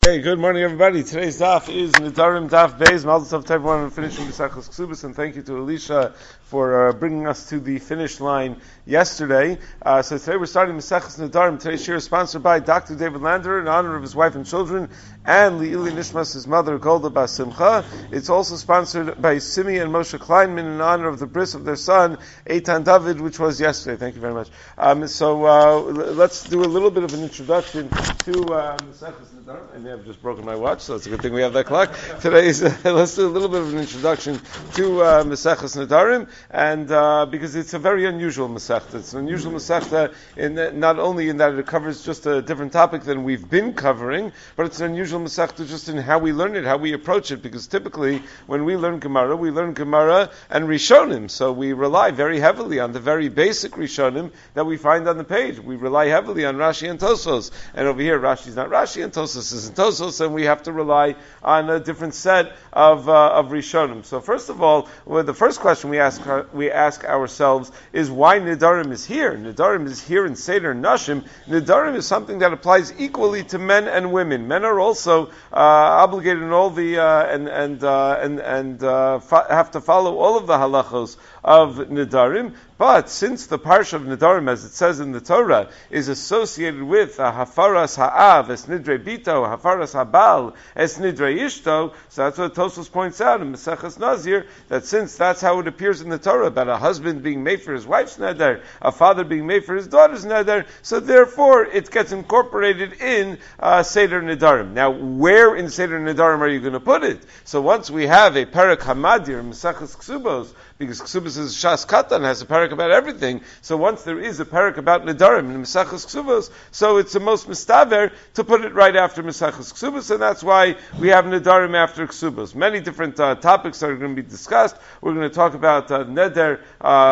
Hey, good morning, everybody. Today's daf is Nidarim Daf Beis. Mazel tov to everyone finishing Mesachos Ksubos, and thank you to Alicia for bringing us to the finish line yesterday. So today we're starting Mesachos Nidarim. Today's shir is sponsored by Dr. David Lander in honor of his wife and children, and Li'ili Nishmas, his mother, Golda Bas Simcha. It's also sponsored by Simi and Moshe Kleinman in honor of the bris of their son, Eitan David, which was yesterday. Thank you very much. Let's do a little bit of an introduction to Mesachos Nidarim. I've just broken my watch, so it's a good thing we have that clock. Today's let's do a little bit of an introduction to Mesachos Nidarim, and because it's a very unusual Masechta. It's an unusual Masechta not only in that it covers just a different topic than we've been covering, but it's an unusual Masechta just in how we learn it, how we approach it. Because typically, when we learn Gemara and Rishonim, so we rely very heavily on the very basic Rishonim that we find on the page. We rely heavily on Rashi and Tosos, and over here Rashi's not Rashi and Tosos isn't Tosos, and we have to rely on a different set of Rishonim. So first of all, the first question we ask ourselves is why Nidarim is here. Nidarim is here in Seder Nashim. Nidarim is something that applies equally to men and women. Men are also obligated in all the have to follow all of the halachos of Nidarim. But since the parsha of Nidarim, as it says in the Torah, is associated with hafaras ha'av es nidre bito, hafaras habal es nidre ishto, so that's what Tosfos points out in Maseches Nazir, that since that's how it appears in the Torah, about a husband being made for his wife's neder, a father being made for his daughter's neder, so therefore it gets incorporated in Seder Nidarim. Now, where in Seder Nidarim are you going to put it? So once we have a Perek Hamadir in Maseches Ksubos, because Ksubos is Shas Katan, has a parak about everything. So once there is a parak about Nidarim in Mesachos Ksubos, so it's the most mistaver to put it right after Mesachos Ksubos, and that's why we have Nidarim after Ksubos. Many different topics are going to be discussed. We're going to talk about Nidre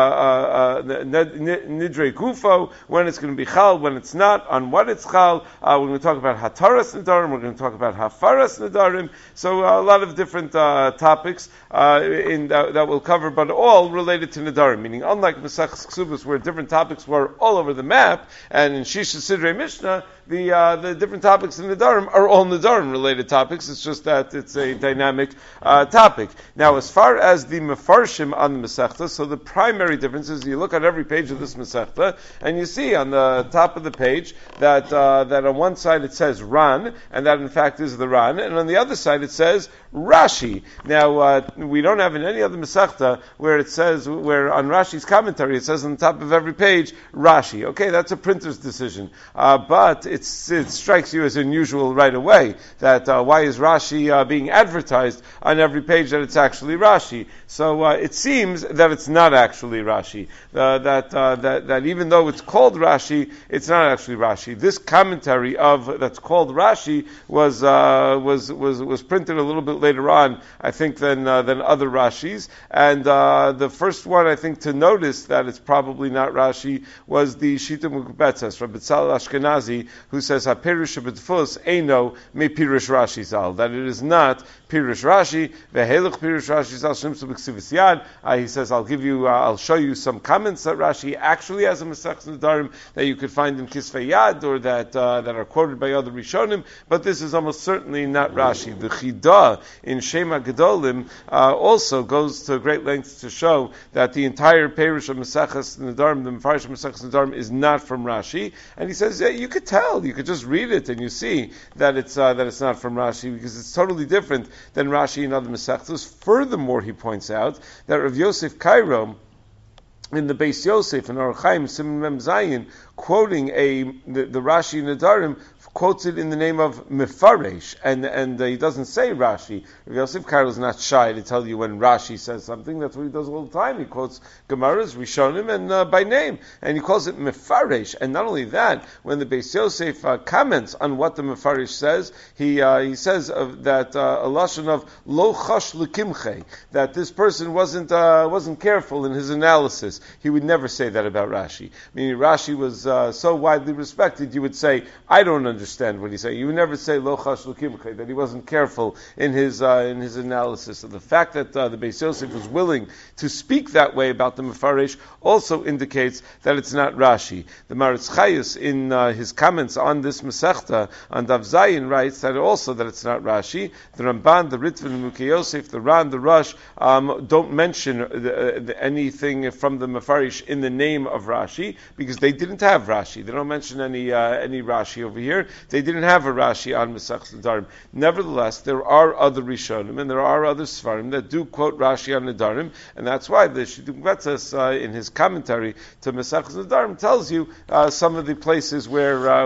Gufo, when it's going to be Chal, when it's not, on what it's Chal. We're going to talk about Hataras Nidarim, we're going to talk about Hafaras Nidarim. So a lot of different topics that we'll cover, but all related to Nidarim, meaning unlike Mesachos Ksubos, where different topics were all over the map, and in Shisha Sidrei Mishnah, the different topics in Nidarim are all Nidarim related topics. It's just that it's a dynamic topic. Now, as far as the Mefarshim on the Masechta, so the primary difference is you look at every page of this Masechta, and you see on the top of the page that on one side it says Ran, and that in fact is the Ran, and on the other side it says Rashi. Now, we don't have in any other Masechta where it says, where on Rashi's commentary it says on the top of every page Rashi. Okay, that's a printer's decision, but it strikes you as unusual right away that why is Rashi being advertised on every page that it's actually Rashi? So it seems that it's not actually Rashi. That even though it's called Rashi, it's not actually Rashi. This commentary that's called Rashi was printed a little bit later on, I think, than other Rashis. And the first one, I think, to notice that it's probably not Rashi was the Shita Mukbetzes, Rabbi Tzal Ashkenazi, who says HaPerush B'Tfus Eino Me Pirush Rashi Zal, that it is not Pirush Rashi. Ve'helech Pirush Rashi Zal Shimsu B'Ksivus Yad. He says, I'll show you some comments that Rashi actually has a Masechta Nidarim that you could find in Kisvei Yad, or that are quoted by other Rishonim, but this is almost certainly not Rashi. The Chidah in Shema Gedolim also goes to great lengths to show that the entire Perush of Mesechus Nidarim, the Mefarish of Mesechus Nidarim, is not from Rashi. And he says, you could tell, you could just read it and you see that it's not from Rashi, because it's totally different than Rashi and other Mesechus. Furthermore, he points out that Rav Yosef Kairo, in the Beis Yosef and Orach Chaim Siman Mem Zayin, quoting the Rashi Nidarim, quotes it in the name of Mefaresh, and he doesn't say Rashi. Rav Yosef Kairo is not shy to tell you when Rashi says something. That's what he does all the time. He quotes Gemaras, Rishonim, and by name, and he calls it Mefaresh. And not only that, when the Beis Yosef comments on what the Mefaresh says, he says that a lashon of Lo Chash L'Kimche, that this person wasn't careful in his analysis. He would never say that about Rashi. Meaning Rashi was so widely respected, you would say, I don't understand what he's saying. You would never say lo chashlu kimche, that he wasn't careful in his analysis. So the fact that the Beis Yosef was willing to speak that way about the Mefaresh also indicates that it's not Rashi. The Maritz Chayus in his comments on this Masechta on Daf Zayin writes that also that it's not Rashi. The Ramban, the Ritva, the Mukei Yosef, the Ran, the Rush don't mention anything from the Mefaresh in the name of Rashi because they didn't have Rashi. They don't mention any Rashi over here. They didn't have a Rashi on Masechta Nedarim. Nevertheless, there are other Rishonim and there are other Sfarim that do quote Rashi on Nedarim, and that's why the Shidduch Betzes in his commentary to Masechta Nedarim tells you some of the places where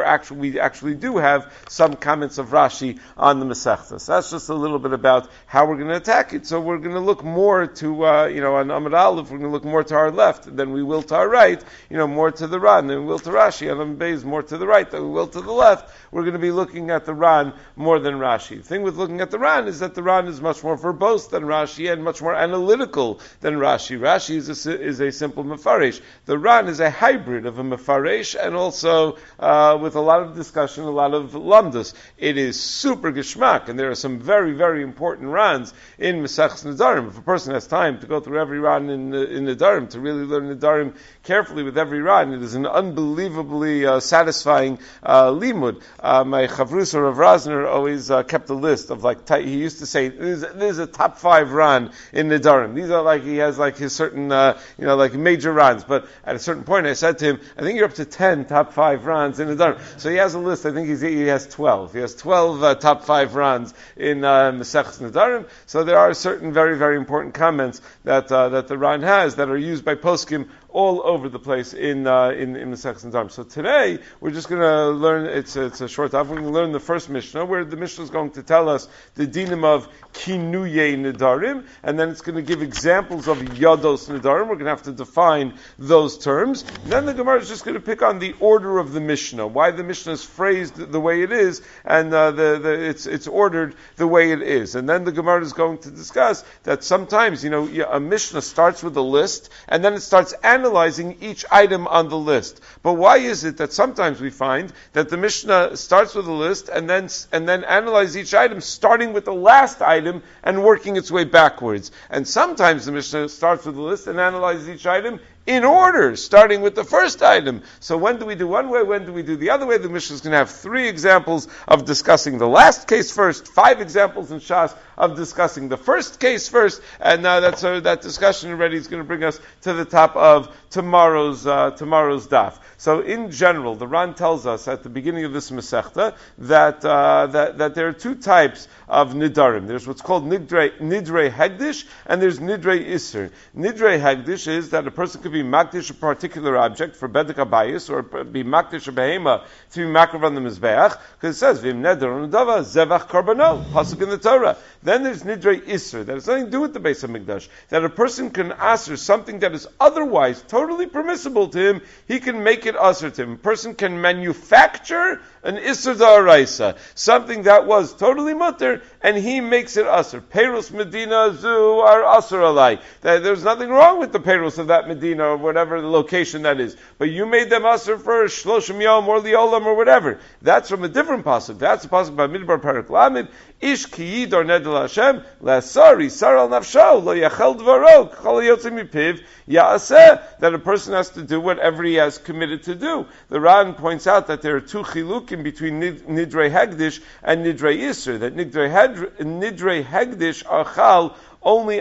we actually do have some comments of Rashi on the Masechta. So that's just a little bit about how we're going to attack it. So we're going to look more to on Amud Aleph, we're going to look more to our left than we will to our right. More to the Ran than we will to Rashi. On Amud Beis more to the right than we will to the left. We're going to be looking at the Ran more than Rashi. The thing with looking at the Ran is that the Ran is much more verbose than Rashi and much more analytical than Rashi. Rashi is a simple Mefaresh. The Ran is a hybrid of a Mefaresh and also with a lot of discussion, a lot of lamdas. It is super geschmack, and there are some very, very important Rans in Masechtas Nedarim. If a person has time to go through every Ran in Nedarim, to really learn Nedarim carefully with every Ran, it is an unbelievably satisfying limud. My Chavrus Rav Razner always kept a list of he used to say, there's a top 5 Ran in Nedarim. These are he has his certain, major Rans. But at a certain point I said to him, I think you're up to 10 top 5 Rans in Nedarim. So he has a list, I think he has 12. He has 12 top 5 Rans in Masechtas Nedarim. So there are certain very, very important comments that the Ran has that are used by poskim all over the place in Masechtas Nedarim. So today we're just going to learn. It's a short time. We're going to learn the first Mishnah, where the Mishnah is going to tell us the dinim of kinuye nedarim, and then it's going to give examples of yados nedarim. We're going to have to define those terms. And then the Gemara is just going to pick on the order of the Mishnah, why the Mishnah is phrased the way it is, and it's ordered the way it is. And then the Gemara is going to discuss that sometimes a Mishnah starts with a list, and then it starts analyzing each item on the list. But why is it that sometimes we find that the Mishnah starts with a list and then analyze each item starting with the last item and working its way backwards? And sometimes the Mishnah starts with a list and analyzes each item in order, starting with the first item. So when do we do one way, when do we do the other way? The Mishnah is going to have 3 examples of discussing the last case first, 5 examples in Shas of discussing the first case first, and that discussion already is going to bring us to the top of tomorrow's daf. So in general, the Ran tells us at the beginning of this Masechta that there are 2 types of nidarim. There's what's called nidrei hegdish, and there's nidrei iser. Nidrei hegdish is that a person could be makdish a particular object for bedek habayis, or be makdish a behema to be makrav on the mizbeach, because it says v'im neder on dava zevach karbano, pasuk in the Torah. Then there's nidrei iser, that has nothing to do with the Beis HaMikdash, that a person can aser something that is otherwise totally permissible to him, he can make it aser to him. A person can manufacture an iser da'araisa, something that was totally mutter, and he makes it aser. Peiros Medina zu are aser alai. There's nothing wrong with the peiros of that Medina or whatever the location that is, but you made them aser for shloshim yom or liolam or whatever. That's from a different pasuk. That's a pasuk by Midbar Parak Lamed. Ish ki yidor nedel Hashem la'asari sar al nafsho lo yachel dvaro kol yotzim mipiv ya'aseh, that a person has to do whatever he has committed to do. The Ran points out that there are 2 chilukim between nidrei hegdish and nidrei iser. That nidrei hegdish are chal only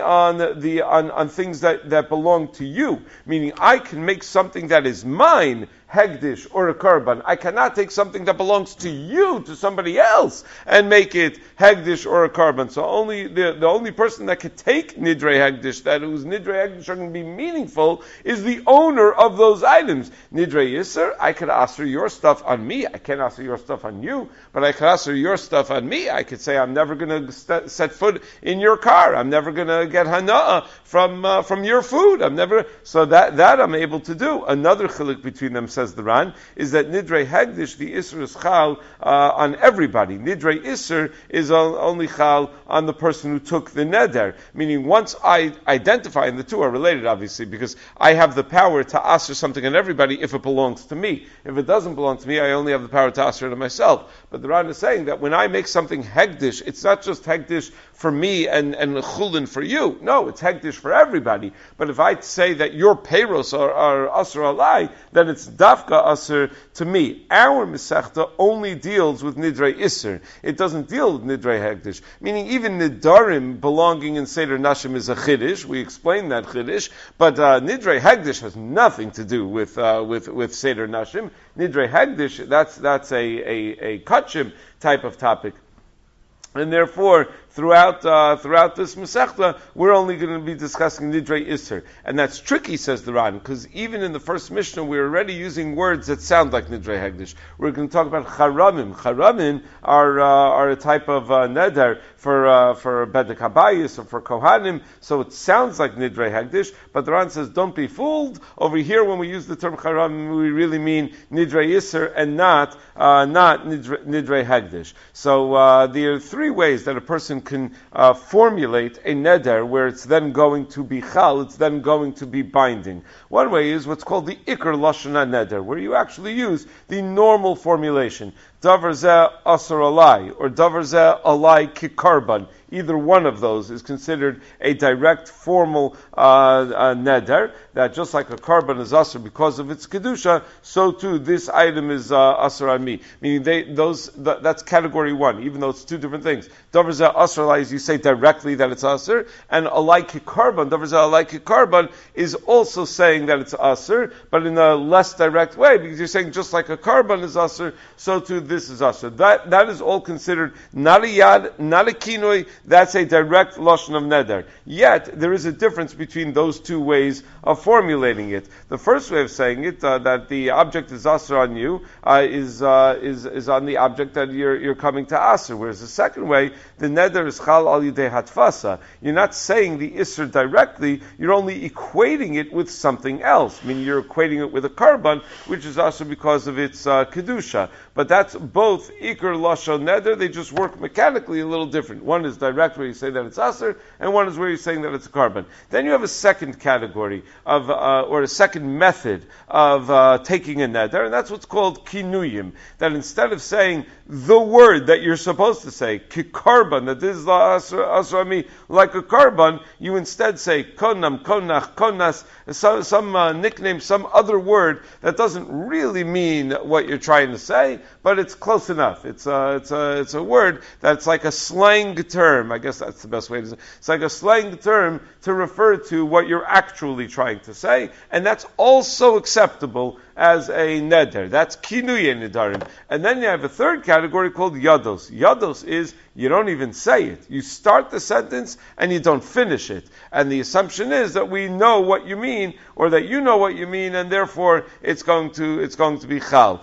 on things that belong to you. Meaning, I can make something that is mine hegdish or a korban. I cannot take something that belongs to you, to somebody else, and make it hegdish or a korban. So only the only person that could take nidrei hegdish, that whose nidrei hegdish are going to be meaningful, is the owner of those items. Nidrei yisr, I could aser your stuff on me. I can't aser your stuff on you, but I could aser your stuff on me. I could say, I'm never going to set foot in your car. I'm never going to get hana'ah from your food. So that I'm able to do. Another chilik between them, says says the Ran, is that Nidrei Hegdish, the Isser is Chal on everybody. Nidrei Isser is only Chal on the person who took the Neder. Meaning, once I identify, and the two are related, obviously, because I have the power to Asr something on everybody if it belongs to me. If it doesn't belong to me, I only have the power to Asr it on myself. But the Ran is saying that when I make something Hegdish, it's not just Hegdish for me and Chulin for you. No, it's Hegdish for everybody. But if I say that your payros are Asr alai, then it's Dafka Asr to me. Our Masechta only deals with Nidrei Isser. It doesn't deal with Nidrei Hegdish. Meaning even Nidarim belonging in Seder Nashim is a Chiddush. We explained that Chiddush. But Nidrei Hegdish has nothing to do with Seder Nashim. Nidrei Hegdish, that's a Kachim type of topic. And therefore, throughout this Masechta, we're only going to be discussing Nidrei Isser. And that's tricky, says the Ran, because even in the first Mishnah, we're already using words that sound like Nidrei Hegdish. We're going to talk about Charamim. Charamim are a type of neder for Bedek Habayis or for Kohanim, so it sounds like Nidrei Hegdish, but the Ran says, don't be fooled. Over here, when we use the term Charamim, we really mean Nidrei Isser and not Nidrei Hegdish. So there are three ways that a person can formulate a neder where it's then going to be chal, it's then going to be binding. One way is what's called the ikar lashon neder, where you actually use the normal formulation. Davar zeh asar alai, or davar zeh alai kikarban. Either one of those is considered a direct formal neder, that just like a carbon is asr because of its kedusha, so too this item is asr on me. Meaning that's category one, even though it's two different things. Davar zeh asr alai is you say directly that it's asr, and alai kikarban, davar zeh alai kikarban is also saying that it's asr, but in a less direct way, because you're saying just like a carbon is asr, so too this is asr. That is all considered not a yad, not a kinoi. That's a direct lashon of neder. Yet there is a difference between those two ways of formulating it. The first way of saying it, that the object is asr on you, is on the object that you're coming to asr. Whereas the second way, the neder is chal al yidei hatfasa. You're not saying the isr directly. You're only equating it with something else. Meaning you're equating it with a carbon, which is asr because of its kedusha. But that's both ikar lashon neder. They just work mechanically a little different. One is direct, where you say that it's asr, and one is where you're saying that it's a carbon. Then you have a second category of, or a second method of taking a neder, and that's what's called kinuyim. That instead of saying the word that you're supposed to say, kikarban, that this is asr me like a carbon, you instead say konam, konach, konas, some nickname, some other word that doesn't really mean what you're trying to say, but it's close enough. It's a word that's like a slang term. I guess that's the best way to say it. It's like a slang term to refer to what you're actually trying to say, and that's also acceptable as a neder. That's kinuye nedarim. And then you have a third category called yados. Yados is you don't even say it. You start the sentence and you don't finish it. And the assumption is that we know what you mean, or that you know what you mean, and therefore it's going to be chal.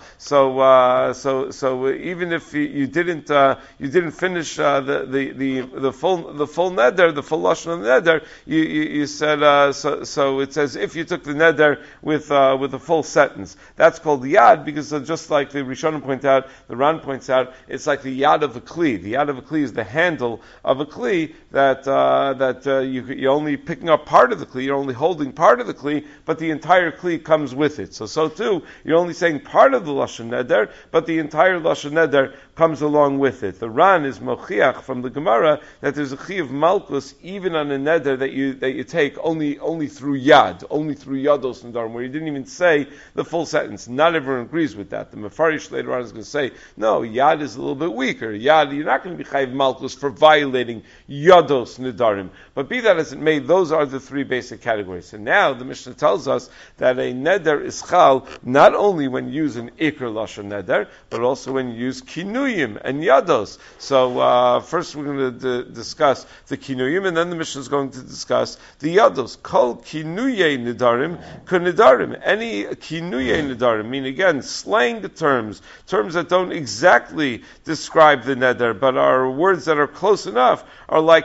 So even if you didn't finish the full neder, the full lashon of the neder, you said so it's as if you took the neder with a full sentence. That's called yad, because just like the Rishonim point out, the Ran points out, it's like the yad of a kli. The yad of a kli is the handle of a kli that you're only picking up part of the kli, you're only holding part of the kli, but the entire kli comes with it. So too, you're only saying part of the lashon neder, but the entire lashon neder comes along with it. The Ran is mochiach from the Gemara that there's a chi of malchus even on a neder that you take only through yad, only through yados nedarim, where you didn't even say the full sentence. Not everyone agrees with that. The Mefarish later on is going to say, no, yad is a little bit weaker. Yad, you're not going to be chayiv malchus for violating yados nedarim. But be that as it may, those are the three basic categories. And now the Mishnah tells us that a neder is chal not only when you use an ikar lashon neder, but also when you use kinu kinuyim and yados. So first we're going to discuss the kinuyim, and then the Mishnah is going to discuss the yados. Kol kinuyei nidarim kunidarim. Any kinuyei nidarim mean again slang terms that don't exactly describe the neder, but are words that are close enough, are like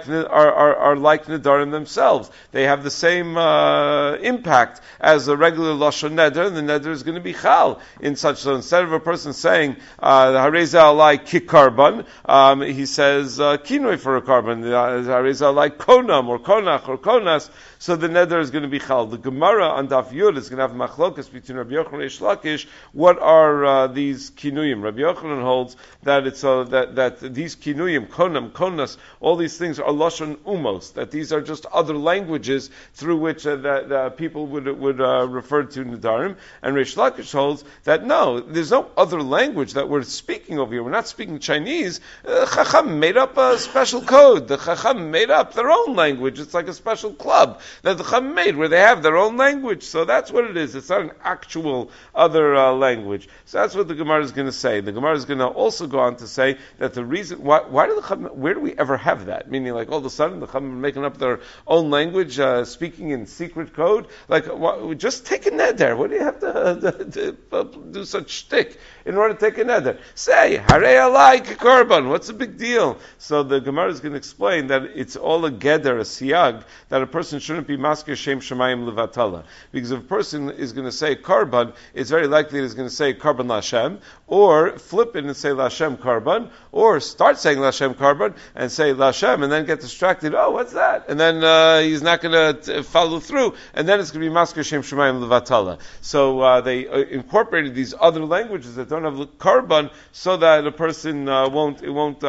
nidarim themselves. They have the same impact as a regular lashon neder, and the neder is going to be chal in such. So instead of a person saying hareza alai kikarban, he says kinoi for a carbon. Hareza alai konam or konach or konas. So the neder is going to be chal. The Gemara on Daf Yud is going to have machlokas between Rabbi Yochanan and Reish Lakish. What are these kinuyim? Rabbi Yochanan holds that it's that these kinuyim, konam, konas, all these things are lashon umos. That these are just other languages through which that people would refer to nedarim. And Reish Lakish holds that no, there's no other language that we're speaking over here. We're not speaking Chinese. Chacham made up a special code. The Chacham made up their own language. It's like a special club that the Chacham made where they have their own language. So that's what it is. It's not an actual other language. So that's what the Gemara is going to say. The Gemara is going to also go on to say that the reason why do the Chacham, where do we ever have that? Meaning, like all of a sudden the Chacham are making up their own language, speaking in secret code. Like, just take a neder. What do you have to do such shtick in order to take a neder? Say harei alai korban. What's the big deal? So the Gemara is going to explain that it's all a geder, a siyag, that a person shouldn't be masker shem shemayim levatala. Because if a person is going to say korban, it's very likely he's going to say korban lashem, or flip it and say lashem korban, or start saying lashem korban and say lashem, and then get distracted. Oh, what's that? And then he's not going to follow through, and then it's going to be masker shem shemayim levatala. So they incorporated these other languages that don't have korban, so that a person won't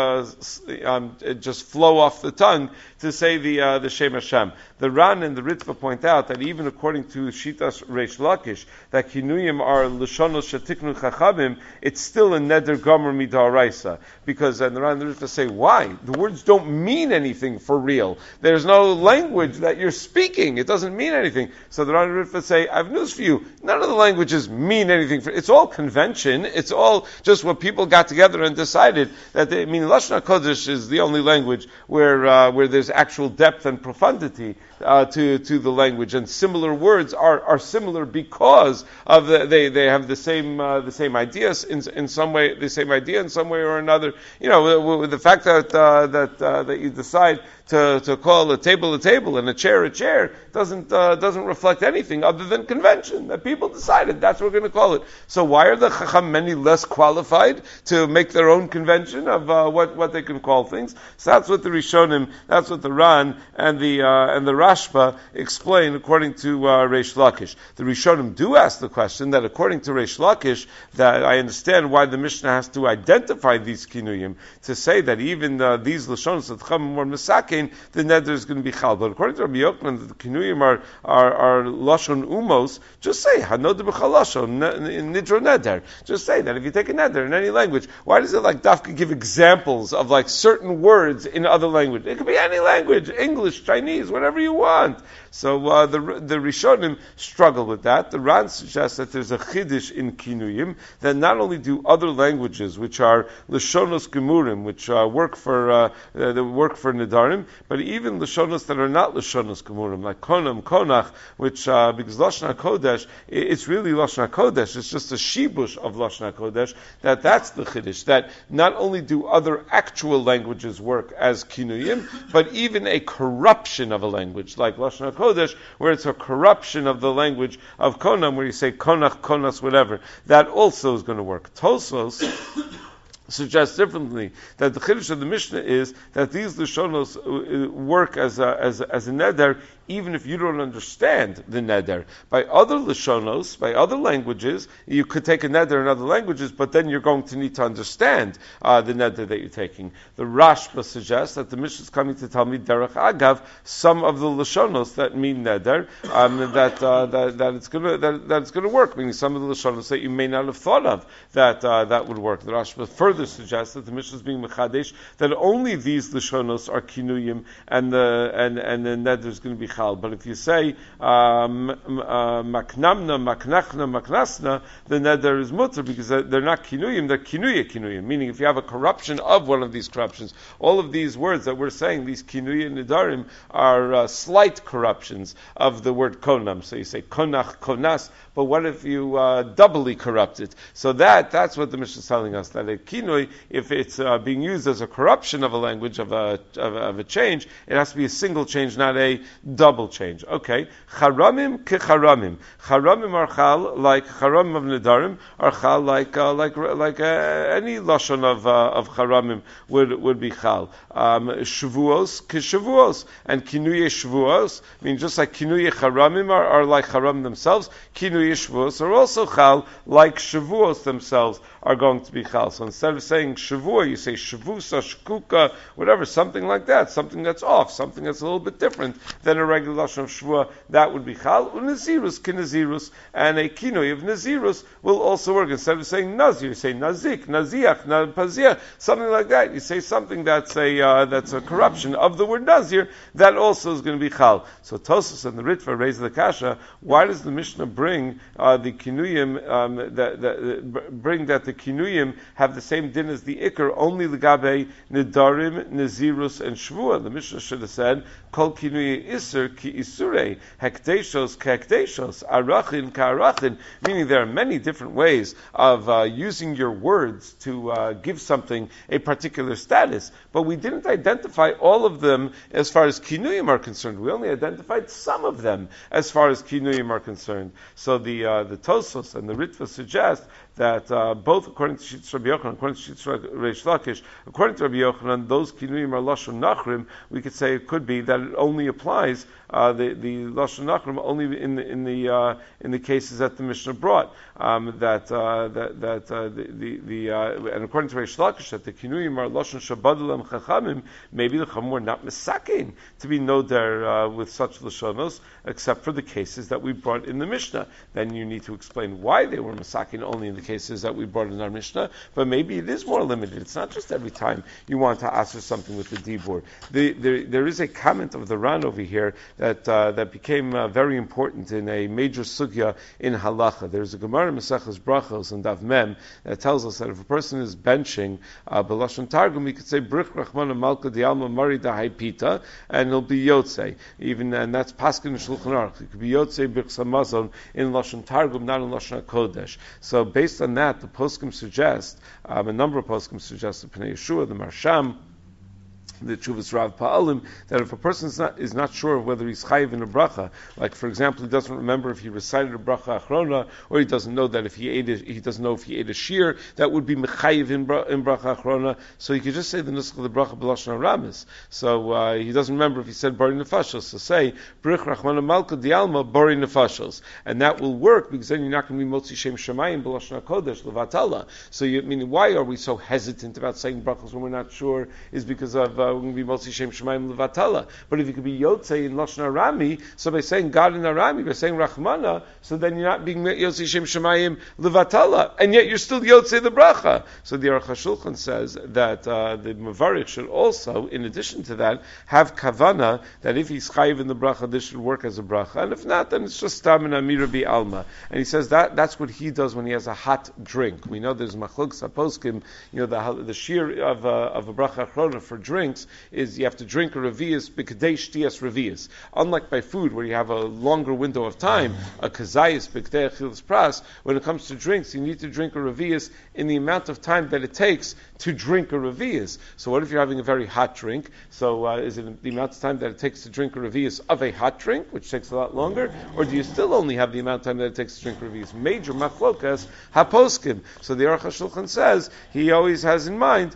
just flow off the tongue to say the Shem Hashem. The Ran and the Ritva point out that even according to Shitas Reish Lakish, that kinuyim are l'shonos shetiknu chachamim, it's still a neder gomer midaraisa. Because and the Ran and the Ritva say, why? The words don't mean anything for real. There's no language that you're speaking. It doesn't mean anything. So the Ran and the Ritva say, I have news for you. None of the languages mean anything. It's all convention. It's all just what people got together and decided that they, Lashon HaKodesh is the only language where there's actual depth and profundity to the language, and similar words are similar because of they have the same ideas in some way, the same idea in some way or another. You know, with the fact that you decide to call a table and a chair doesn't reflect anything other than convention that people decided that's what we're going to call it. So why are the Chacham many less qualified to make their own convention of what they can call things? So that's what the Rishonim, that's what the Ran and the Rashba explain according to Reish Lakish. The Rishonim do ask the question that according to Reish Lakish, that I understand why the Mishnah has to identify these kinuyim to say that even these lashonos that Chacham were misakein, the neder is going to be chal. But according to Rabbi Yochanan, the kinuyim are lashon umos. Just say hanod b'chalashon nidro neder. Just say that if you take a neder in any language, why does it like Dafka give examples of like certain words in other language? It could be any language, English, Chinese, whatever you want. So the Rishonim struggle with that. The Ran suggests that there's a chiddush in kinuyim that not only do other languages, which are lashonos gemurim, which work for nedarim, but even lashonos that are not lashonos gemurim, like konam, konach, which because lashon hakodesh, it's really lashon hakodesh. It's just a shibush of lashon hakodesh. That's the chiddush. That not only do other actual languages work as kinuyim, but even a corruption of a language, like lashon hakodesh, where it's a corruption of the language of konam, where you say konach, konas, whatever. That also is going to work. Tosos suggests differently, that the chiddush of the Mishnah is that these lashonos work as a neder, even if you don't understand the neder. By other lashonos, by other languages, you could take a neder in other languages, but then you're going to need to understand the neder that you're taking. The Rashba suggests that the Mishnah is coming to tell me derech agav some of the lashonos that mean neder, that it's going to work. Meaning some of the lashonos that you may not have thought of that would work. The Rashba further suggests that the Mishnah is being mechadesh that only these lashonos are kinuyim and the neder is going to be chal. But if you say maknamna, maknachna, maknasna, the neder is mutter because they're not kinuyim, they're kinuyim. Meaning, if you have a corruption of one of these corruptions, all of these words that we're saying, these kinuya nidarim, are slight corruptions of the word konam. So you say konach, konas, but what if you doubly corrupt it? So that's what the Mishnah is telling us, that a kinui, if it's being used as a corruption of a language, of a change, it has to be a single change, not a double change. Okay. Charamim kecharamim. Charamim are chal like charamim of nidarim, are chal like any lashon of charamim would be chal. Shavuos keshavuos, and kinuye shavuos, I mean just like kinuye charamim are like charamim themselves, kinuye shavuos are also chal like shavuos themselves are going to be chal. So instead of saying shavua, you say shavusa, shkuka, whatever, something like that, something that's off, something that's a little bit different than a regular lashon of shavua, that would be chal. Unazirus kinazirus, and a kinoi of nazirus will also work. Instead of saying nazir, you say nazik, naziach, napazia, something like that. You say something that's a corruption of the word nazir, that also is going to be chal. So Tosfos and the Ritva raise the kasha, why does the Mishnah bring the kinuyim, bring that the kinuyim have the same din as the ikr, only legabe nidarim, nazirus, and shvua? The Mishnah should have said, kol kinuye iser ki isure, hekdeshos ka hekdeshos, arachin ka arachin, meaning there are many different ways of using your words to give something a particular status, but we didn't identify all of them as far as kinuyim are concerned. We only identified some of them as far as kinuyim are concerned. So the Tosfos and the Ritva suggest that both according to Shitz Rabbi Yochanan, according to Shitz Reish Lakish, according to Rabbi Yochanan, those kinuyim are lashon nachrim. We could say it could be that it only applies the lashon nachrim only in the cases that the Mishnah brought. And according to Reish Lakish, that the kinuyim are lashon shabadulam chachamim. Maybe the chachamim were not misakein to be noder with such lashonos, except for the cases that we brought in the Mishnah. Then you need to explain why they were misakein only in the cases that we brought in our Mishnah, but maybe it is more limited. It's not just every time you want to answer something with the dibur. There is a comment of the Ran over here that became very important in a major sugya in halacha. There's a Gemara in Maseches Brachos and Dav Mem that tells us that if a person is benching b'lashon targum, he could say brich rachmana malka dialma mari dahaipita, and it'll be yotzei. And that's paskin shulchan aruch. It could be yotzei b'chsa mazon in lashon targum, not in lashon kodesh. So based on that, the poskim suggest, a number of poskim suggest, the Pnei Yeshua, the Marsham, the Chuvas Rav Pa'alim, that if a person is not sure of whether he's chayiv in a bracha, like for example, he doesn't remember if he recited a bracha achrona, or he doesn't know that if he doesn't know if he ate a shir, that would be mechayiv in bracha achrona, so he could just say the nusach of the bracha b'lashon haramis. So he doesn't remember if he said bari nefashos, so say brich rachmana malka dialma bari nefashos, and that will work because then you're not going to be motzi shem shemayim b'lashon hakodesh levatala. So why are we so hesitant about saying brachos when we're not sure? Is because of we're going to be Motzi Shem Shemayim Levatala. But if you could be Yotzei in Lashon Arami, so by saying God in Arami, by saying Rachmana, so then you're not being Yotzei Shem Shemayim Levatala, and yet you're still Yotzei the Bracha. So the Aruch HaShulchan says that the Mavarich should also, in addition to that, have Kavana, that if he's Chayiv in the Bracha, this should work as a Bracha, and if not, then it's just Stam and Amira Bi Alma. And he says that's what he does when he has a hot drink. We know there's Machlok Saposkim, the shear of a Bracha Achrona for drinks is you have to drink a revius b'kadesh tias revius. Unlike by food where you have a longer window of time, a kazayis b'kadesh chilas pras, when it comes to drinks, you need to drink a revius in the amount of time that it takes to drink a revius. So what if you're having a very hot drink? So is it the amount of time that it takes to drink a revius of a hot drink, which takes a lot longer, or do you still only have the amount of time that it takes to drink a revius? Major machlokas haposkim. So the Aruch HaShulchan says he always has in mind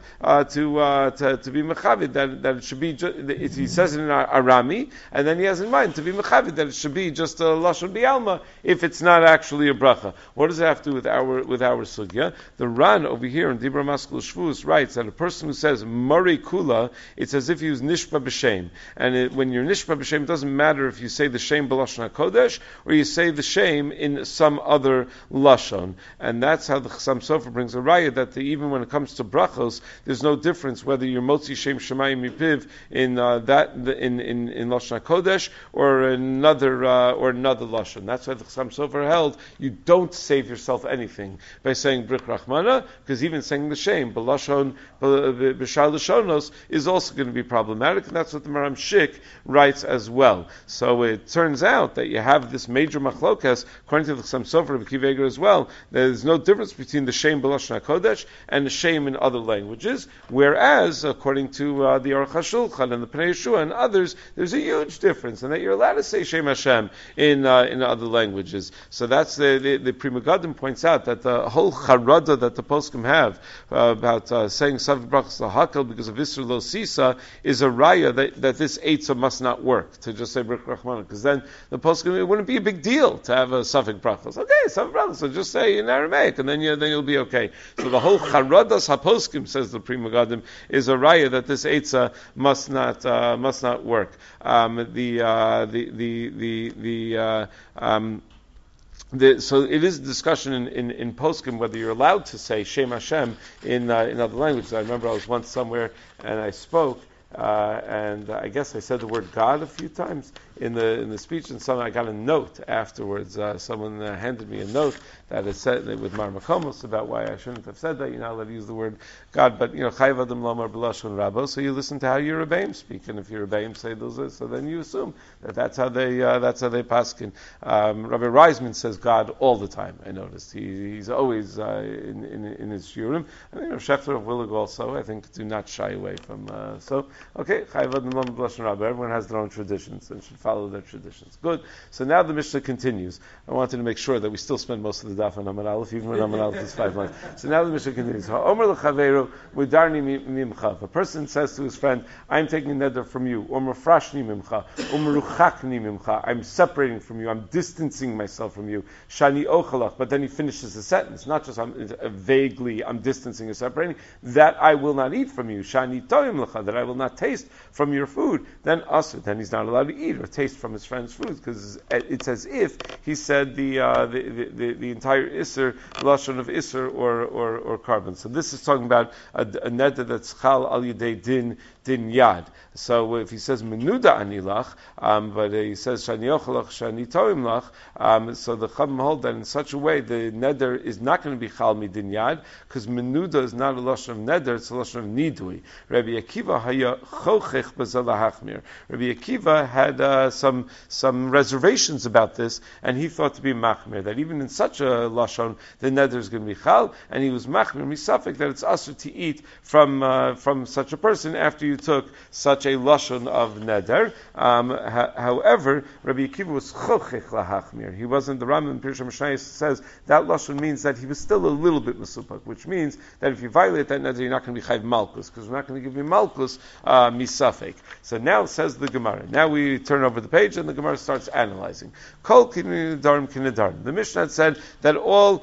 to be mechavid, that it should be, he says it in Arami, and then he has in mind to be mechavid, that it should be just a lashon bialma if it's not actually a bracha. What does it have to do with our sugya? The Ran over here in Dibra Maskul Shvus writes that a person who says Mari Kula, it's as if he was nishpa b'shem. And when you're nishpa b'shem, it doesn't matter if you say the shem b'lashon hakodesh or you say the shem in some other lashon. And that's how the Chassam Sofer brings a raya that even when it comes to brachos, there's no difference whether you're motzi shem shema Shemayim Mipiv in Lashon HaKodesh or another Lashon. That's why the Chassam Sofer held you don't save yourself anything by saying Brik Rachmana, because even saying the shame, B'Shar Lashonos, is also going to be problematic, and that's what the Maram Shik writes as well. So it turns out that you have this major machlokas, according to the Chassam Sofer of Akiva Eiger as well, there's no difference between the shame B'Lashon HaKodesh and the shame in other languages, whereas, according to the Aruch HaShulchan and the Pnei Yeshua and others, there's a huge difference, and that you're allowed to say Shem Hashem in other languages. So that's the Pri Megadim points out that the whole charada that the poskim have about saying Savik Brachas Lahakal because of Isser Lo Sisa is a raya that this Eitzah must not work, to just say Brik Rachmana, because then the poskim, it wouldn't be a big deal to have a Savik Brachas. Okay, Savik Brachas, so just say in Aramaic, and then you'll be okay. So the whole charadas haposkim, says the Pri Megadim, is a raya that this Eitzah must not work. So it is a discussion in poskim whether you're allowed to say Shem Hashem in other languages. I remember I was once somewhere and I spoke, and I guess I said the word God a few times in the speech, and I got a note afterwards. Someone handed me a note that it said with Mar Makomos about why I shouldn't have said that. You're not allowed to use the word God, but Chayav Adam Lomar B'Lashon Rabo. So you listen to how your Rebbeim speak, and if your Rebbeim say those, so then you assume that's how they paskin. Rabbi Reisman says God all the time. I noticed he's always in his shiurim. I think Shechter of Willig also. I think do not shy away from. Okay, Chayav Adam Lomar B'Lashon Rabo. Everyone has their own traditions and should follow their traditions. Good. So now the Mishnah continues. I wanted to make sure that we still spend most of the daf on Amar Aleph, even when Amar Aleph is 5 months. So now the Mishnah continues. Omer l'chaveru mudarni mimcha. If a person says to his friend, "I'm taking neder from you," or "Mefrashni mimcha," or "Meruchakni mimcha," I'm separating from you, I'm distancing myself from you. Shani ochalach. But then he finishes the sentence, not just vaguely, I'm distancing or separating. That I will not eat from you. Shani toim l'cha. That I will not taste from your food. Then asur. Then he's not allowed to eat or taste from his friend's food, because it's as if he said the entire Isser, Lashon of Isser or carbon. So this is talking about a neder that's Chal al Yidei Din Yad. So if he says Menuda Anilach, but he says Shani Ochalach, Shani Toim Lach, so the Chacham hold that in such a way the neder is not going to be Chal Midin Yad, because Menuda is not a Lashon of neder, it's a Lashon of Nidui. Rabbi Akiva haya chochech b'zeh lahachmir. Rabbi Akiva had some reservations about this, and he thought to be machmir, that even in such a Lashon, the neder is going to be Chal, and he was machmir misafik that it's asur to eat from such a person after you took such a lashon of neder. However, Rabbi Akiva was chochech lahachmir. He wasn't. The Rambam in Pirush HaMishnayos says that lashon means that he was still a little bit mesupak, which means that if you violate that neder, you're not going to be chayv malchus, because we're not going to give you malchus misafek. So now says the Gemara. Now we turn over the page and the Gemara starts analyzing. Kol kinei nedarim kinedarim. The Mishnah said that all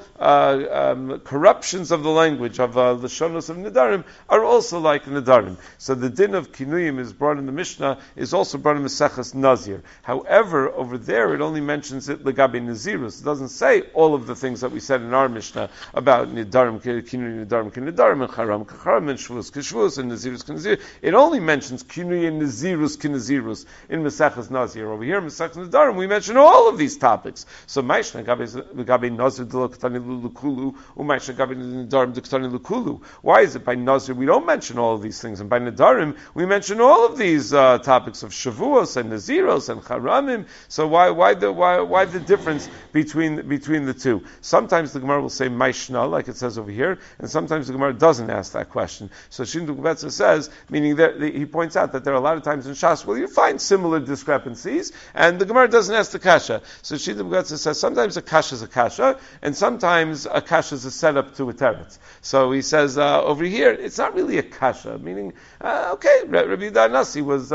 corruptions of the language of the shonos of nedarim are also like nedarim. So the din of kinuyim is brought in the Mishnah, is also brought in Maseches Nazir. However, over there it only mentions it legabe nazirus. It doesn't say all of the things that we said in our Mishnah about nedarim kinuyim nedarim and charam kacharam and shvus kishvus and nazirus kinazir. It only mentions kinuyim nazirus kinazirus in Maseches Nazir. Over here in Maseches Nedarim we mention all of these topics. So Maishna legabe nazir delokatani lukulu u'Maishna legabe nedarim delokatani lukulu. Why is it by nazir we don't mention all of these things, and by nedarim we mention all of these topics of shavuos and naziros and charamim? So why the difference between the two? Sometimes the Gemara will say Maishna, like it says over here, and sometimes the Gemara doesn't ask that question. So Shindu Kubetza says, meaning that he points out that there are a lot of times in Shas where you find similar discrepancies, and the Gemara doesn't ask the kasha. So Shindu Kubetza says sometimes a kasha is a kasha, and sometimes a kasha is a setup to a teretz. So he says over here, it's not really a kasha, meaning okay, Rabbi Yehuda Nasi was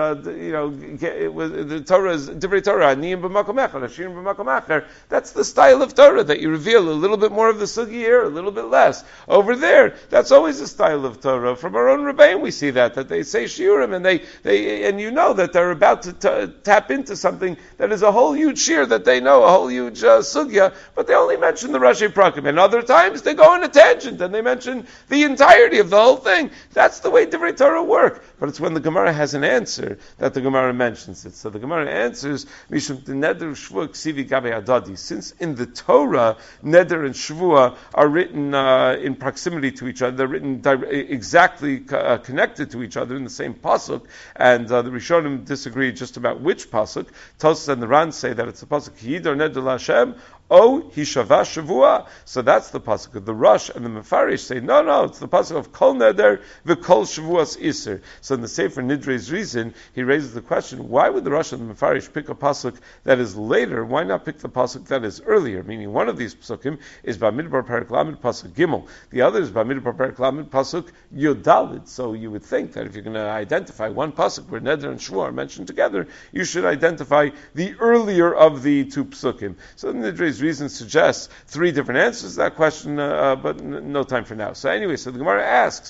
it was the Torah is Divrei Torah, Aniyim b'makom echer, Ashirim b'makom echer. That's the style of Torah, that you reveal a little bit more of the sugi here, a little bit less over there. That's always the style of Torah. From our own Rebbeim we see that they say shiurim and they and you know that they're about to tap into something that is a whole huge shir that they know, a whole huge sugya, but they only mention the Rashi Prakim. And other times they go on a tangent and they mention the entirety of the whole thing. That's the way Divrei Torah work. But it's when the Gemara has an answer that the Gemara mentions it. So the Gemara answers, Mishum Neder Shvua Ksivi Gabe Adadi. Since in the Torah, Neder and Shvua are written in proximity to each other, they're written exactly connected to each other in the same pasuk, and the Rishonim disagree just about which pasuk. Tosas and the Ran say that it's the pasuk Yidor Neder LaHashem, O Hishava Shavua. So that's the pasuk of the Rush, and the Mefarish say, no, it's the pasuk of Kol Neder v'Kol Shavuas Iser. So in the Sefer Nidre's reason, he raises the question, why would the Rush and the Mefarish pick a pasuk that is later? Why not pick the pasuk that is earlier? Meaning one of these pasukim is Bamidbar Perek Lamed pasuk Gimel. The other is Bamidbar Perek Lamed pasuk Yodalid. So you would think that if you're going to identify one pasuk where Neder and Shvua are mentioned together, you should identify the earlier of the two pasukim. So the Nidre's reason suggests three different answers to that question, but no time for now. So anyway, so the Gemara asks,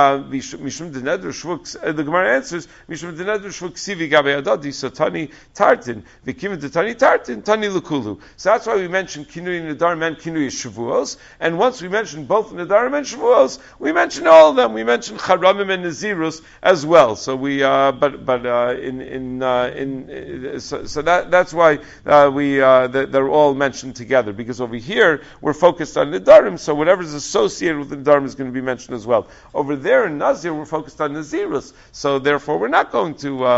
the Gemara answers, Mishum Deneder Shvuk Ksivi Gabe Adadi, so Tani Tartin, Vikim de Tani Tartin, Tani Lukulu. So that's why we mentioned Kinui Nedarim and Kinui Shavuos, and once we mentioned both Nedarim and Shavuos, we mentioned all of them. We mentioned Charamim and Nazirus as well. So we, so that's why they're all mentioned together, because over here we're focused on Nedarim, so whatever's associated with the Nedarim is going to be mentioned as well. Over there in Nazir we're focused on Nazirus, so therefore we're not going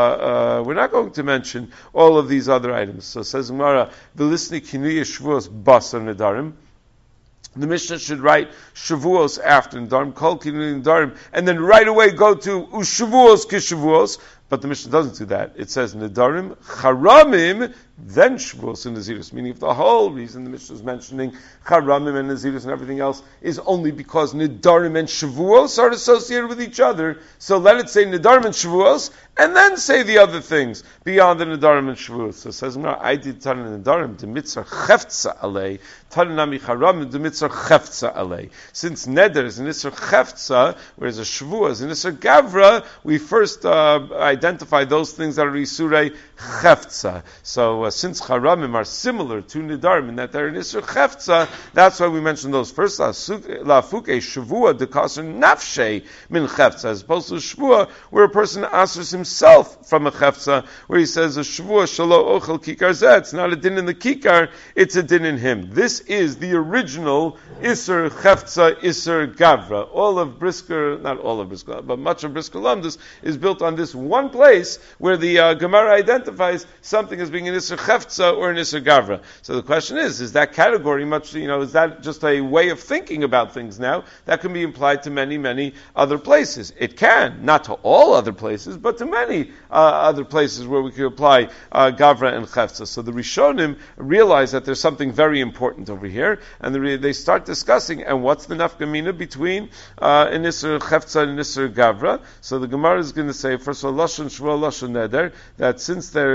to mention all of these other items. So says Gemara, V'lisni Kinui Shavuos Basar Nedarim. The Mishnah should write Shavuos after Nedarim, Kol Kinui Nedarim, and then right away go to Ushavuos Kishavuos. But the Mishnah doesn't do that. It says Nedarim, Charamim, then Shavuos and Nazirus. Meaning if the whole reason the Mishnah is mentioning Charamim and Nazirus and everything else is only because Nedarim and Shavuos are associated with each other, so let it say Nedarim and Shavuos, and then say the other things beyond the Nedarim and Shavuos. So it says, I did Tanan Nedarim, the Mitzvah Cheftza Alei, Tananami Charamim, the Mitzvah Cheftza Alei. Since Neder is an Isser Cheftza, whereas a Shavuos is an Isser Gavra, we first identify those things that are Isurei Cheftza. So since Charamim are similar to Nedarim in that they're an Isur Cheftza, that's why we mentioned those first. Lafuke Shavua Dekasr Nafshe Min Cheftza, as opposed to Shavua, where a person answers himself from a Cheftza, where he says a Shavua Shalo Ochel Kikar Zeh. It's not a din in the Kikar, it's a din in him. This is the original Isur Cheftza, Isur Gavra. All of Brisker, not all of Brisker, but much of Brisker Lamdus is built on this one place where the Gemara identifies something as being an Isser Cheftza or an Isser Gavra. So the question is that category is that just a way of thinking about things now? That can be applied to many, many other places. It can, not to all other places, but to many other places where we could apply Gavra and Cheftza. So the Rishonim realize that there's something very important over here, and they start discussing, and what's the nafkamina between an Isser Cheftza and an Isser Gavra? So the Gemara is going to say, first of all, Lashon Shvuah, Lashon Neder, that since they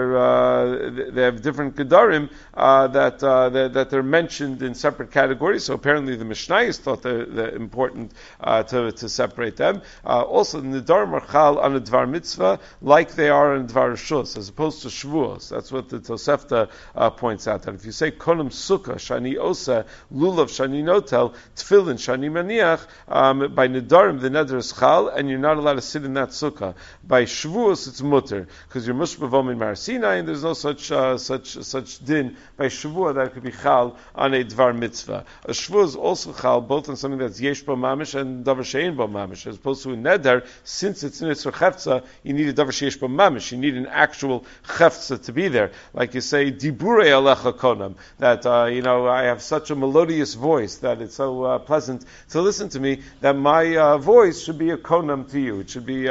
have different Gedarim that they're mentioned in separate categories. So apparently the Mishnayos thought they're important to separate them. Also, the Nedarim are Chal on a Dvar Mitzvah like they are on Dvar Rishus, as opposed to Shavuos. That's what the Tosefta points out. That if you say Konam Sukkah Shani Osa Lulav Shani Notel Tefillin Shani Maniach, by Nedarim the Neder is Chal, and you're not allowed to sit in that Sukkah. By Shavuos it's mutter, because you're mushbavom in Mar Sinai, and there's no such din by Shavua that it could be chal on a dvar mitzvah. A Shavua is also chal both on something that's yesh bo mamish and davar shein bo mamish, as opposed to a neder. Since it's in its cheftza, you need a davar sheyesh bo mamish. You need an actual cheftza to be there, like you say diburei alecha konam. That I have such a melodious voice that it's so pleasant to listen to me that my voice should be a konam to you. It should be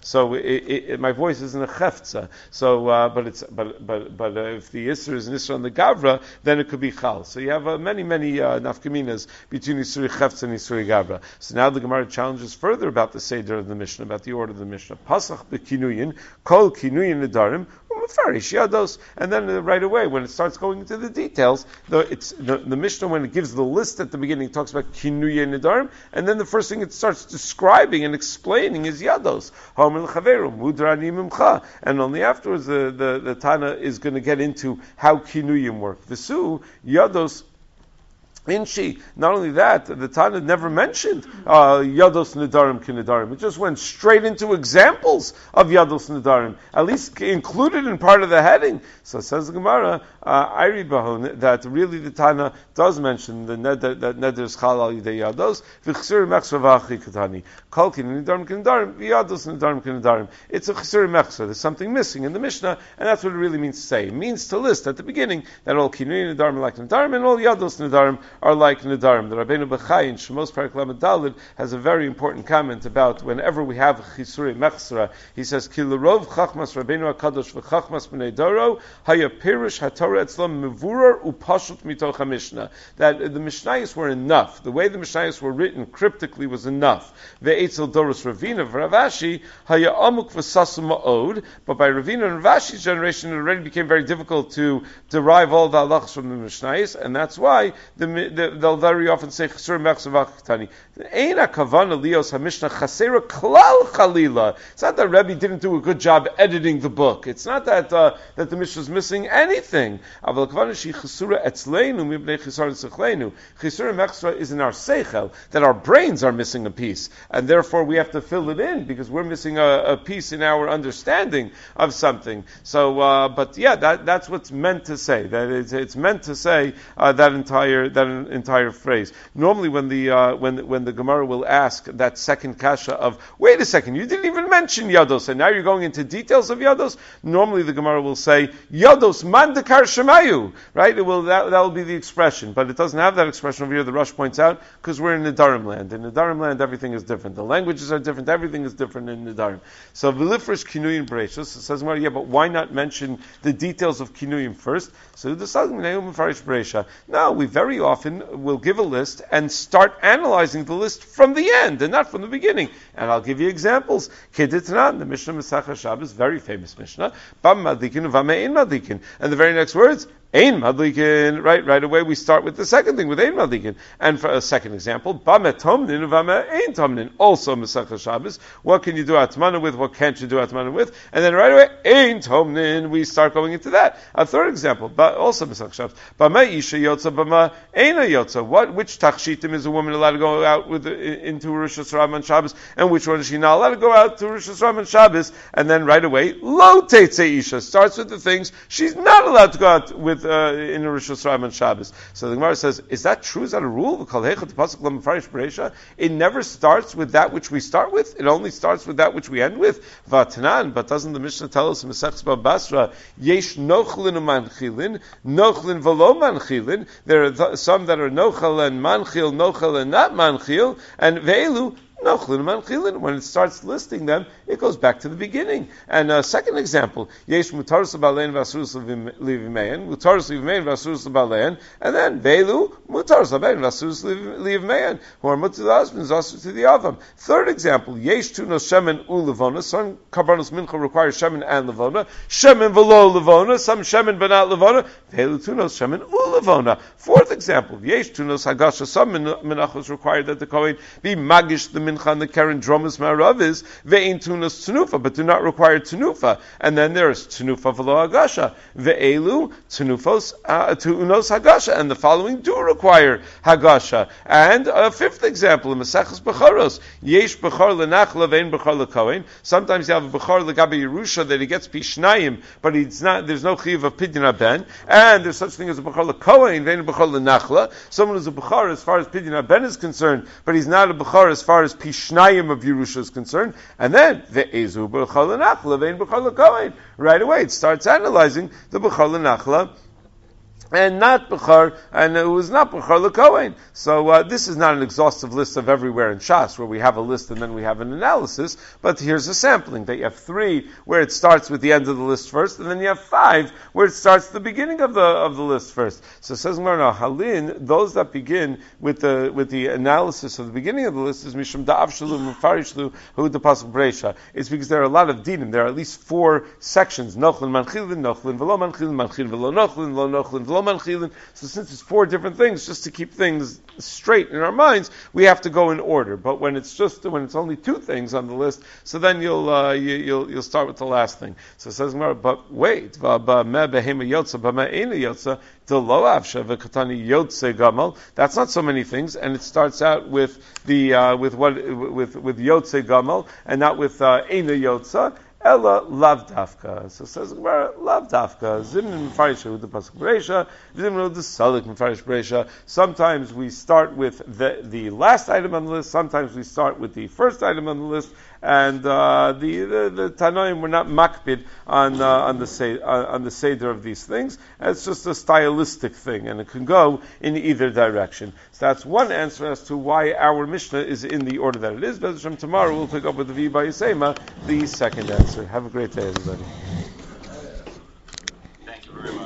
my voice isn't a cheftza. So, but if the Isser is an Isser on the Gavra, then it could be Chal. So you have many nafkaminas between Isuri Cheftza and Isuri Gavra. So now the Gemara challenges further about the Seder of the Mishnah, about the order of the Mishnah. Pasach bekinuyin, kol kinuyin nedarim, Mefarish Yados. And then right away, when it starts going into the details, the Mishnah, when it gives the list at the beginning, it talks about Kinuye Nedarim, and then the first thing it starts describing and explaining is Yados. And only afterwards the Tana is going to get into how Kinuyim work. Visu Yados Inchi. Not only that, the Tana never mentioned Yados Nedarim Kinedarim. It just went straight into examples of Yados Nedarim, at least included in part of the heading. So says the Gemara, Iri Bahon, that really the Tana does mention the that Neder Schal al Yidei Yados, V'chsuri Mechsra V'achi Katani, Kolkin Nedarim Kinedarim, Yados Nedarim Kinedarim. It's a Chsuri Mechsra. There's something missing in the Mishnah, and that's what it really means to say. It means to list at the beginning that all Kinui Nedarim are like Nedarim, and all Yados Nedarim are like Nedarim. The Rabbeinu Bechai in Shemos Perek Lamed Daled has a very important comment about whenever we have Chisuri Mechsra, he says, Ki l'rov chachmas Rabbeinu HaKadosh v'chachmas b'nei doro, haya pirush haTorah etzlam mevurar upashut mitoch HaMishnah. That the Mishnayos were enough. The way the Mishnayos were written cryptically was enough. Ve'etzel Doros Ravina v'Ravashi, haya amuk v'sasu ma'od, but by Ravina and Ravashi's generation it already became very difficult to derive all the halachas from the Mishnayos, and that's why they'll very often say Chesur Mechsavach Tani. Eina Kavana Lios HaMishnah Chasera Klal Chalila. It's not that Rebbe didn't do a good job editing the book. It's not that that the Mishnah is missing anything. Aval Kavana Shi Chesura Etzleinu Mibnei Chesar Sechlenu. Chesura Mechsra is in our seichel, that our brains are missing a piece, and therefore we have to fill it in because we're missing a piece in our understanding of something. So, but yeah, that's what's meant to say. That it's meant to say that entire phrase. Normally, when the Gemara will ask that second kasha of, wait a second, you didn't even mention Yados, and now you're going into details of Yados. Normally, the Gemara will say Yados mandekar shemayu, right? That will be the expression, but it doesn't have that expression over here. The Rosh points out because we're in Nedarim land. In Nedarim land, everything is different. The languages are different. Everything is different in Nedarim. So v'lifresh kinuyim bereishos. Says Gemara, yeah, but why not mention the details of kinuyim first? So the no, we very often will give a list and start analyzing the list from the end and not from the beginning. And I'll give you examples. Keditran, the Mishnah Masechah Shabbos, very famous Mishnah. Bam Madlikin, Vamein Madlikin. And the very next words, Ein Madlikin, right away we start with the second thing, with Ein Madlikin. And for a second example, Bamet Tomnin, Vame Ein Tomnin, also Masechah Shabbos. What can you do Atmana with, what can't you do Atmana with? And then right away, Ein Tomnin, we start going into that. A third example, but also Masechah Shabbos, Bama Isha Yotza, Bama Eina Yotza. Which Tachshitim is a woman allowed to go out into Rosh Hashanah on Shabbos, and which one is she not allowed to go out to Rosh Hashanah on Shabbos? And then right away, Lo Teitze Isha, starts with the things she's not allowed to go out with in Rosh Hashanah on Shabbos. So the Gemara says, is that true? Is that a rule? It never starts with that which we start with. It only starts with that which we end with. Vatanan, but doesn't the Mishnah tell us in Masechus Bava Basra, Yesh nochlin umanchilin, nochlin v'lo manchilin. There are some that are nochel and manchil, nochel and not manchil, and ve'elu when it starts listing them, it goes back to the beginning. And a second example, Yesh mutaros balein v'asurus livimein, mutaros livimein v'asurus balein, and then Velu mutaros balein v'asurus livimein, who are mutar to the husbands, asur to the avam. Third example, Yesh tunos shemen ulevona. Some karbanos mincha require shemen and levona. Shemen v'lo levona. Some shemen but not levona. Velu tunos shemen ulevona. Fourth example, Yesh tunos hagasha. Some menachos require that the kohen be magish the mincha and the keren dromas ma'aravis ve'in tunos tenufa, but do not require tenufa. And then there's tenufa v'lo hagasha ve'elu tenufos tunos hagasha, and the following do require hagasha. And a fifth example in Maseches Bechoros, yesh bechor lenachla ve'in bechor lekohen. Sometimes you have a bechor legabe Yerusha that he gets pishnayim, but he's not. There's no chiyuv of pidyon ben, and there's such thing as a bechor lekohen ve'in bechor lenachla. Someone who's a bechor as far as pidyon ben is concerned, but he's not a bechor as far as pishnayim of Yerusha is concerned. And then ve'ezu bechor lenachla ve'in bechor lekohen. Right away, it starts analyzing the bechor lenachla and not Bechar, and it was not Bechar LeKohen. So this is not an exhaustive list of everywhere in Shas, where we have a list and then we have an analysis, but here's a sampling, that you have 3 where it starts with the end of the list first, and then you have 5 where it starts the beginning of the list first. So it says Gemara, Halin, those that begin with the analysis of the beginning of the list is Mishum Da'avshlu, Mufarishlu, Hu the Pasuk Breisha. It's because there are a lot of dinim. There are at least 4 sections. Nochlin, Manchilin, Nochlin, Velo Manchilin, Manchilin, Velo Nochlin, Velo Nochlin, Velo Manchilin. So since it's 4 different things, just to keep things straight in our minds, we have to go in order. But when it's only 2 things on the list, so then you'll start with the last thing. So it says, but wait, that's not so many things, and it starts out with Yotze Gamal, and not with Eina Yotza. Ella lav dafka. So says Gemara, lav dafka. Zimnin mefarish the pasuk Bereisha. Zimnin the salik mefarish Bereisha. Sometimes we start with the last item on the list. Sometimes we start with the first item on the list. And the Tanoim were not makbid on the seder of these things. It's just a stylistic thing, and it can go in either direction. So that's one answer as to why our Mishnah is in the order that it is. But tomorrow we'll pick up with the V by Yisema, the second answer. Have a great day, everybody.